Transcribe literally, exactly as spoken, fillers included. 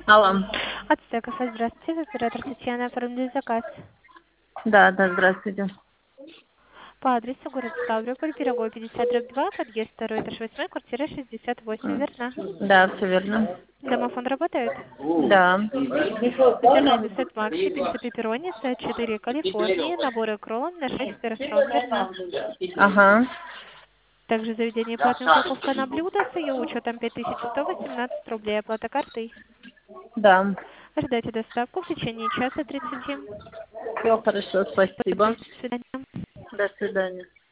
Алло. Ацтека, здравствуйте, оператор Татьяна, оформили заказ. Да, да, здравствуйте. По адресу город Ставрополь, Пирогово, пятьдесят, дробь два, подъезд второй, этаж восемь, квартира шестьдесят восемь, М, верно? Да, все верно. Домофон работает? Да. Сырный сет Макси, пицца пепперони, сет четыре Калифорнии, наборы кроллом на шесть персон, верно? Ага. Также заведение платная упаковка на блюдо с ее учетом пять тысяч сто восемнадцать рублей, оплата картой. Да. Ожидайте доставку в течение часа тридцати. Все хорошо, спасибо. До свидания. До свидания.